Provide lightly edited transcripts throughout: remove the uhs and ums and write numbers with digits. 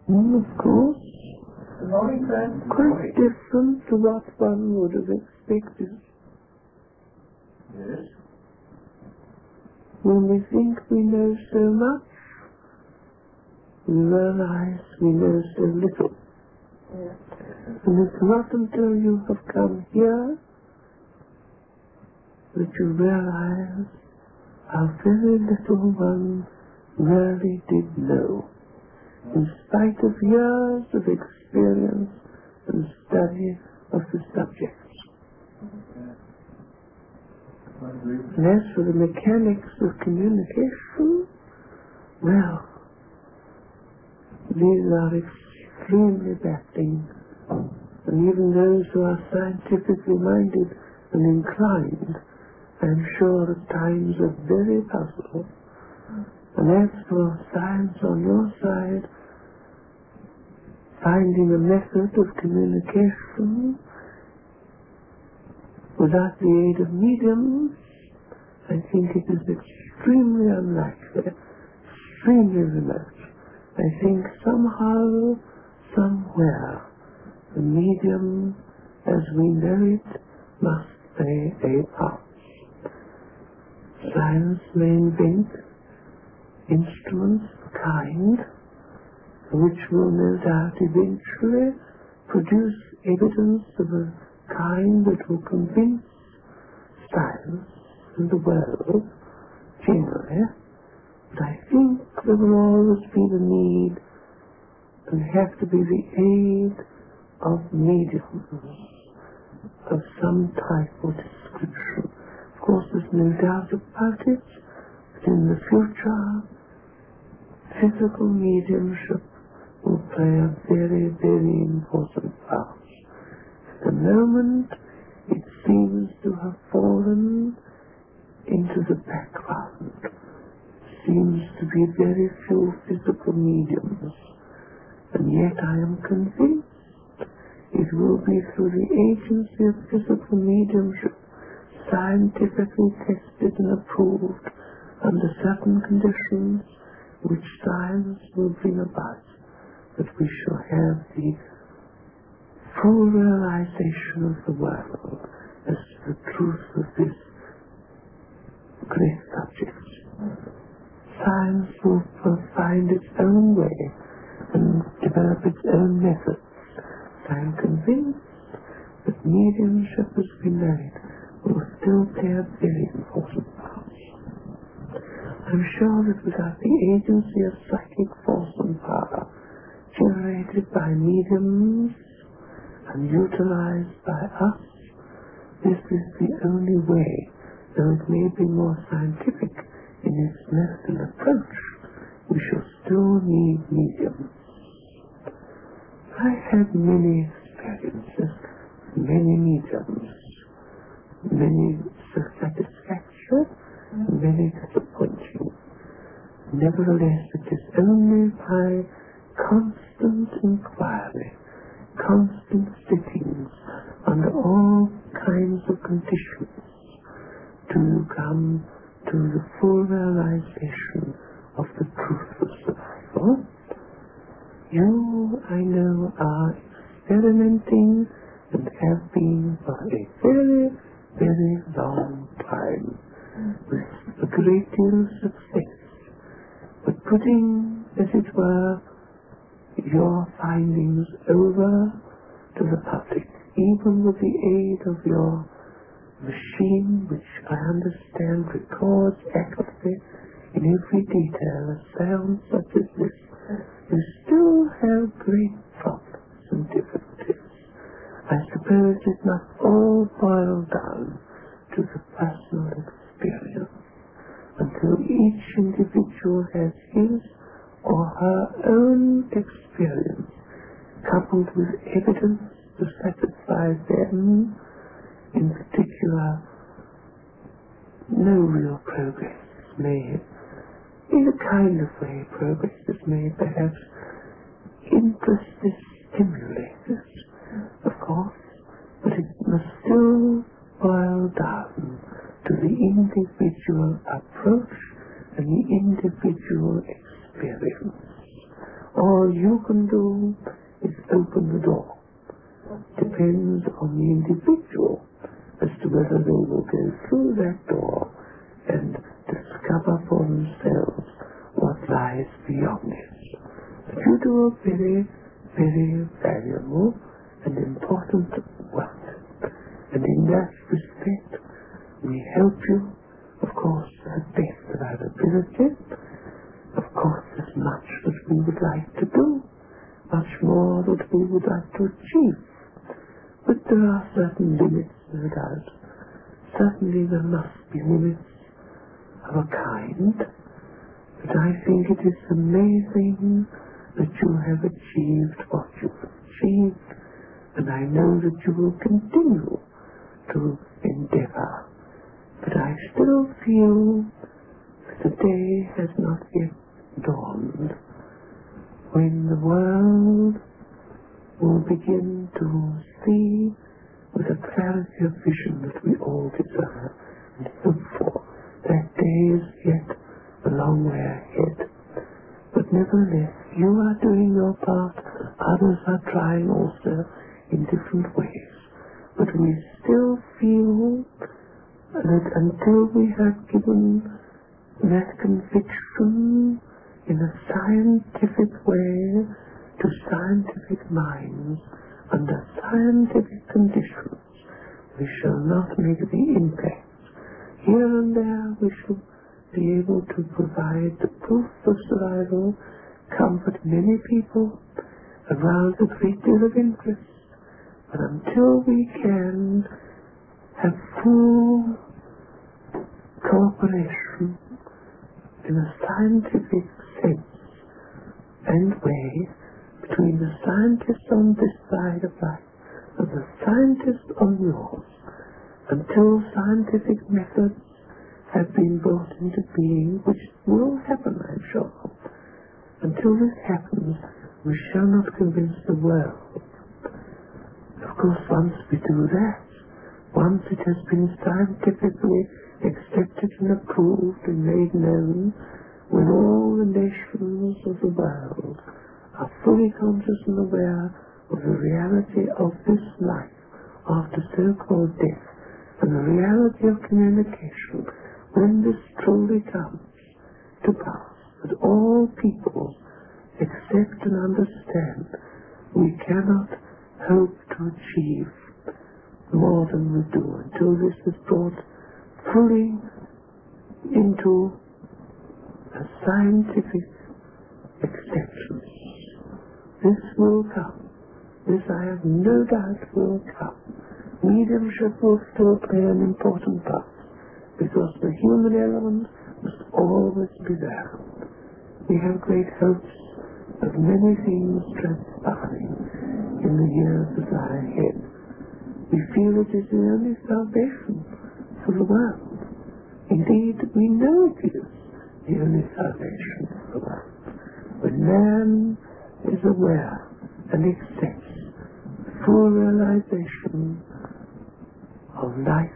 Of course, quite different to what one would have expected. Yes. When we think we know so much, we realize we know so little. Yes. And it's not until you have come here that you realize how very little one really did know, in spite of years of experience and study of the subjects. And as for the mechanics of communication, well, these are extremely baffling, and even those who are scientifically minded and inclined, I'm sure at times are very puzzled. And as for science on your side, finding a method of communication without the aid of mediums, I think it is extremely unlikely, extremely remote. I think somehow, somewhere, the medium, as we know it, must play a part. Science may invent instruments of kind, which will no doubt eventually produce evidence of a kind that will convince science and the world generally. But I think there will always be the need and have to be the aid of mediums of some type or description. Of course, there's no doubt about it, but in the future, physical mediumship will play a very, very important part. At the moment, it seems to have fallen into the background. Seems to be very few physical mediums, and yet I am convinced it will be through the agency of physical mediumship, scientifically tested and approved under certain conditions which science will bring about, that we shall have the full realization of the world as to the truth of this great subject. Science will find its own way and develop its own methods. I am convinced that mediumship, as we know it, will still play a very important part. I'm sure that without the agency of psychic force and power generated by mediums and utilized by us, this is the only way, though it may be more scientific in its method and approach, we shall still need mediums. I had many experiences, many mediums, many satisfactory, many disappointing. Nevertheless, it is only by constant inquiry, constant sittings under all kinds of conditions to come to the full realization of the truth of survival. You, I know, are experimenting and have been for a very, very long time with a great deal of success, but putting, as it were, your findings over to the public, even with the aid of your machine, which I understand records accurately in every detail a sound such as this, you still have great problems and difficulties. I suppose it must all boil down to the personal experience, until each individual has his or her own experience, coupled with evidence to satisfy them. In particular, no real progress is made. In a kind of way, progress is made, perhaps. Interest is stimulated, of course, but it must still boil down to the individual approach and the individual experience All you can do is open the door. Depends on the individual as to whether they will go through that door and discover for themselves what lies beyond it. But you do a very, very valuable and important work. And in that respect, we help you, of course, as best of our ability. Of course, there's much that we would like to do, much more that we would like to achieve. But there are certain limits, no doubt. Certainly there must be limits of a kind. But I think it is amazing that you have achieved what you've achieved, and I know that you will continue to endeavor. But I still feel that the day has not yet dawned when the world will begin to see with a clarity of vision that we all desire and hope for. That day is yet a long way ahead. But nevertheless, you are doing your part, others are trying also in different ways. But we still feel that until we have given that conviction in a scientific way to scientific minds under scientific conditions, we shall not make the impact. Here and there we shall be able to provide the proof of survival, comfort many people, arouse a great deal of interest. But until we can have full cooperation in a scientific sense and way between the scientists on this side of life and the scientists on yours, until scientific methods have been brought into being, which will happen, I'm sure. Until this happens, we shall not convince the world. Of course, once we do that, once it has been scientifically accepted and approved and made known, when all the nations of the world are fully conscious and aware of the reality of this life after so-called death, and the reality of communication, when this truly comes to pass, that all peoples accept and understand, we cannot hope to achieve more than we do until this is brought fully into a scientific acceptance. This will come. This, I have no doubt, will come. Mediumship will still play an important part, because the human element must always be there. We have great hopes of many things transpiring in the years that lie ahead. We feel it is the only salvation for the world. Indeed, we know it is the only salvation for the world. When man is aware and accepts the full realization of life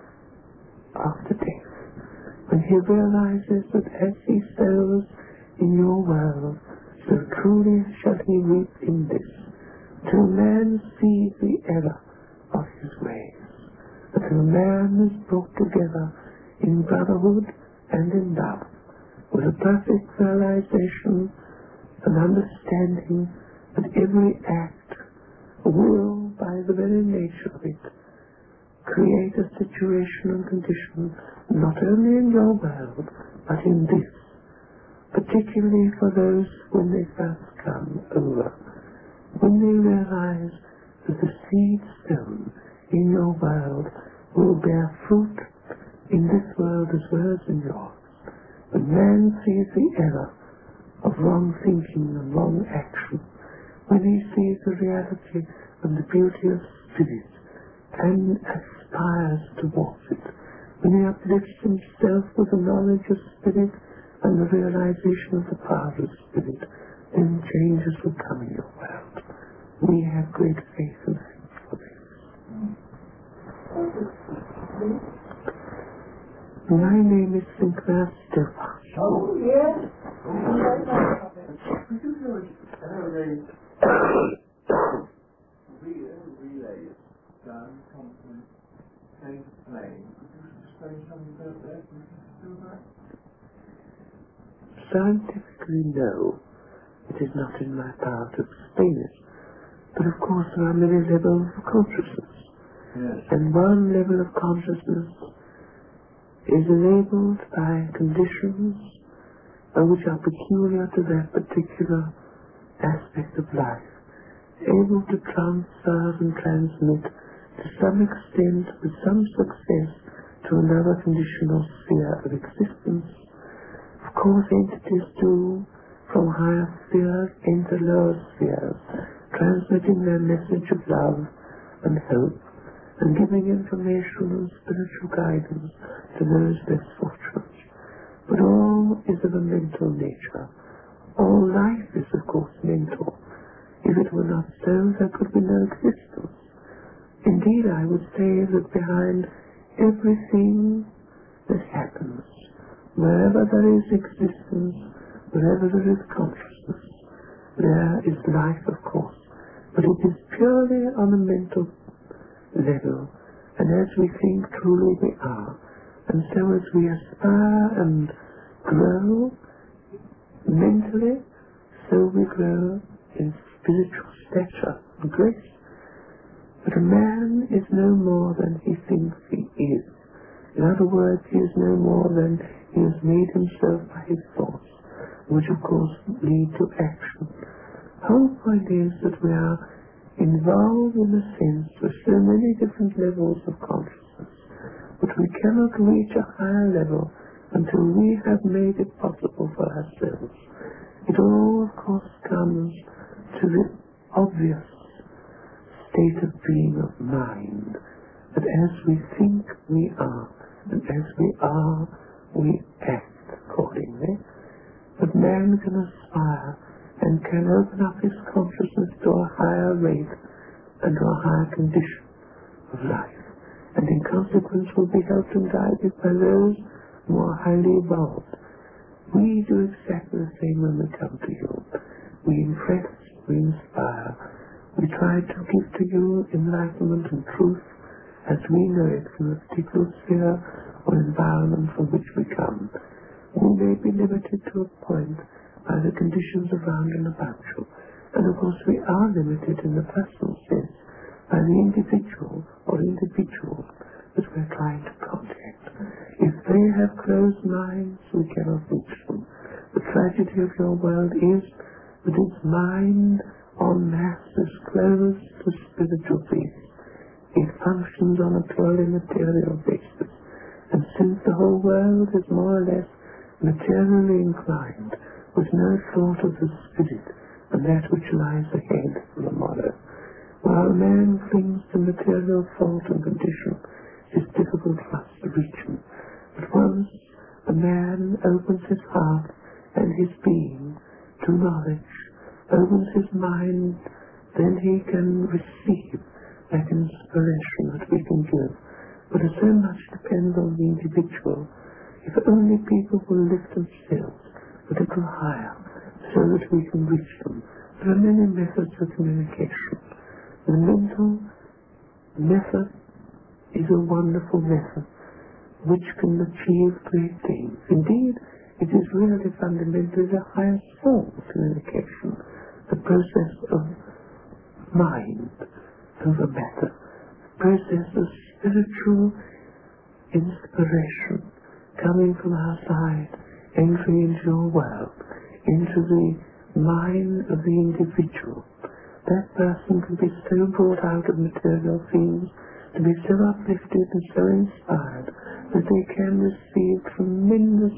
after death, when he realizes that as he sows in your world, so truly shall he reap in this, till man sees the error of his ways, until man is brought together in brotherhood and in love, with a perfect realization and understanding that every act will, by the very nature of it, create a situation and condition not only in your world, but in this, particularly for those when they first come over, when they realize that the seed sown in your world will bear fruit in this world as well as in yours. When man sees the error of wrong thinking and wrong action, when he sees the reality and the beauty of spirit and aspires towards it, when he uplifts himself with the knowledge of spirit and the realization of the Father's spirit, then changes will come in your world. We have great faith and hope for this. My name is Sinclair Stillbach. Oh, yes. Could you tell us how they relay is done, comes from plane to plane? Could you explain something about that? Would you do that? Scientifically, no. It is not in my power to explain it. But of course there are many levels of consciousness. Yes. And one level of consciousness is enabled by conditions which are peculiar to that particular aspect of life, able to transfer and transmit to some extent, with some success, to another condition or sphere of existence. Of course, entities do, from higher spheres enter lower spheres, transmitting their message of love and hope, and giving information and spiritual guidance to those less fortunate. But all is of a mental nature. All life is, of course, mental. If it were not so, there could be no existence. Indeed, I would say that behind everything that happens, wherever there is existence, wherever there is consciousness, there is life, of course. But it is purely on a mental level, and as we think, truly we are. And so as we aspire and grow mentally, so we grow in spiritual stature and grace. But a man is no more than he thinks he is. In other words, he is no more than he has made himself by his thoughts, which of course lead to action. The whole point is that we are involved in a sense with so many different levels of consciousness, but we cannot reach a higher level until we have made it possible for ourselves. It all, of course, comes to the obvious state of being of mind, that as we think we are, and as we are, we act accordingly. But man can aspire and can open up his consciousness to a higher rate and to a higher condition of life, and in consequence will be helped and guided by those more highly evolved. We do exactly the same when we come to you. We impress, we inspire, we try to give to you enlightenment and truth as we know it from the particular sphere or environment from which we come. We may be limited to a point by the conditions around and about you, and of course we are limited in the personal sense by the individual or individuals that we're trying to contact. If they have closed minds, we cannot reach them. The tragedy of your world is that its mind en masse is closed to spiritual peace. It functions on a purely material basis, and since the whole world is more or less materially inclined, with no thought of the spirit and that which lies ahead for the morrow, while man clings to material thought and condition, it is difficult for us to reach him. But once a man opens his heart and his being to knowledge, opens his mind, then he can receive that inspiration that we can give. But so much depends on the individual. If only people will lift themselves a little higher so that we can reach them. There are many methods of communication. The mental method is a wonderful method which can achieve great things. Indeed, it is really fundamentally the highest form of communication, the process of mind over matter, the process of spiritual inspiration coming from outside, entering into your world, into the mind of the individual. That person can be so brought out of material things, to be so uplifted and so inspired, that they can receive tremendous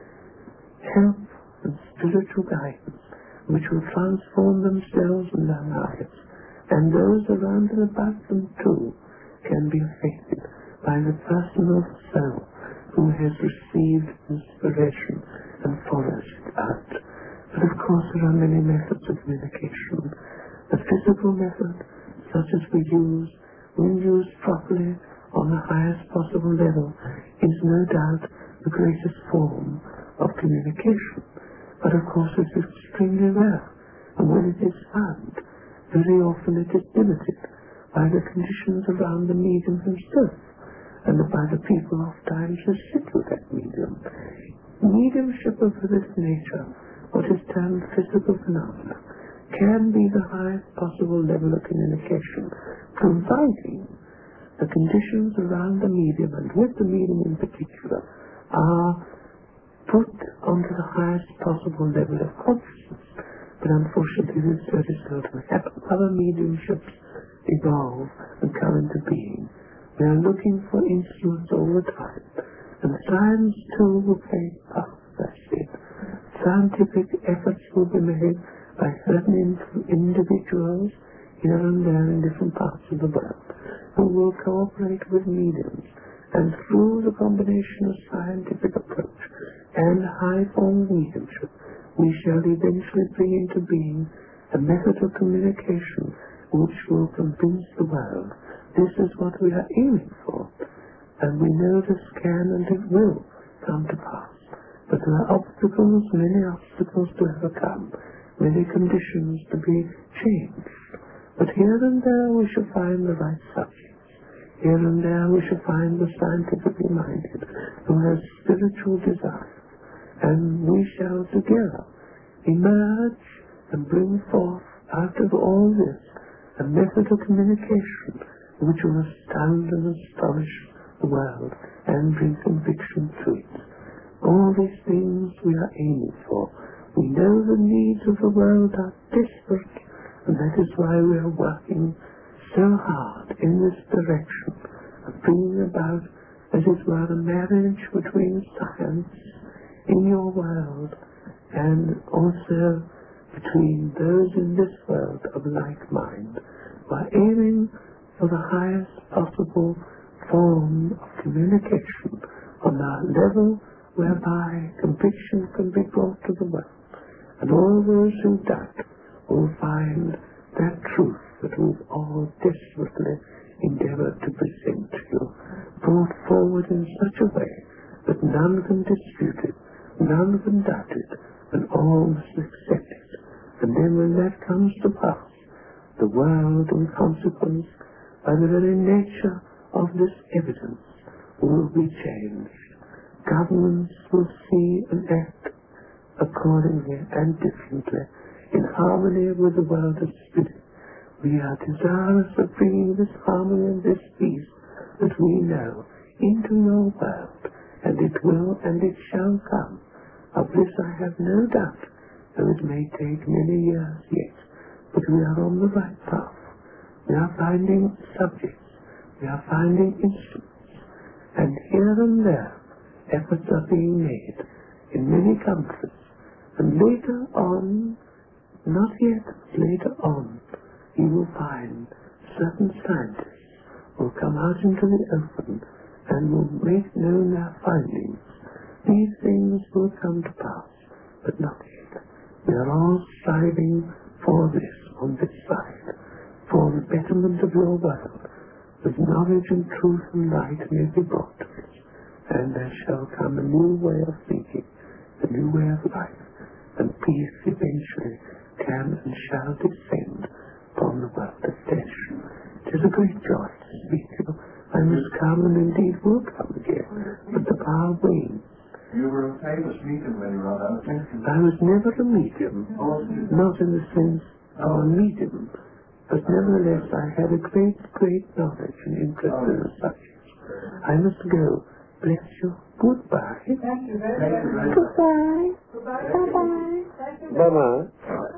help and spiritual guidance, which will transform themselves and their lives. And those around and about them too can be affected by the personal soul who has received inspiration and follows it out. But of course there are many methods of communication. The physical method, such as we use, when used properly on the highest possible level, is no doubt the greatest form of communication. But of course it is extremely rare, and when it is found, very often it is limited by the conditions around the medium himself, and by the people oftentimes who sit with that medium. Mediumship of this nature, what is termed physical phenomena, can be the highest possible level of communication, providing the conditions around the medium, and with the medium in particular, are put onto the highest possible level of consciousness. But unfortunately, this very seldom happens. Other mediumships evolve and come into being. We are looking for instruments all the time, and science too will play part of that shit. Scientific efforts will be made by certain individuals here and there in different parts of the world who will cooperate with mediums, and through the combination of scientific approach and high form of mediumship, we shall eventually bring into being a method of communication which will convince the world. This is what we are aiming for, and we know this can and it will come to pass. But there are obstacles, many obstacles to overcome, many conditions to be changed. But here and there we shall find the right subjects. Here and there we shall find the scientifically minded who have spiritual desires, and we shall together emerge and bring forth out of all this a method of communication which will astound and astonish the world and bring conviction to it. All these things we are aiming for. We know the needs of the world are desperate, and that is why we are working so hard in this direction of bringing about, as it were, a marriage between science in your world and also between those in this world of like mind. We are aiming for the highest possible form of communication on our level whereby conviction can be brought to the world. And all those who doubt will find that truth that we've all desperately endeavored to present to you, brought forward in such a way that none can dispute it, none can doubt it, and all must accept it. And then when that comes to pass, the world, in consequence, by the very nature of this evidence, will be changed. Governments will see and act accordingly and differently, in harmony with the world of spirit. We are desirous of bringing this harmony and this peace that we know into your world, and it will and it shall come. Of this I have no doubt, though it may take many years yet, but we are on the right path. We are finding subjects, we are finding instruments, and here and there efforts are being made in many countries, and later on, not yet, later on, you will find certain scientists will come out into the open and will make known their findings. These things will come to pass, but not yet. We are all striving for this on this side, for the betterment of your world, that knowledge and truth and light may be brought to it, and there shall come a new way of thinking, a new way of life, and peace eventually can and shall descend upon the world of flesh. It is a great joy to speak to you. I must come, and indeed will come again, but the power wanes. You were a famous medium when you were on our attention. I was never a medium, not in the sense of a medium, but nevertheless I had a great, great knowledge and interest in the subject. I must go. Bless you. Goodbye. Thank you very much. Goodbye. Goodbye. Bye-bye. Bye-bye.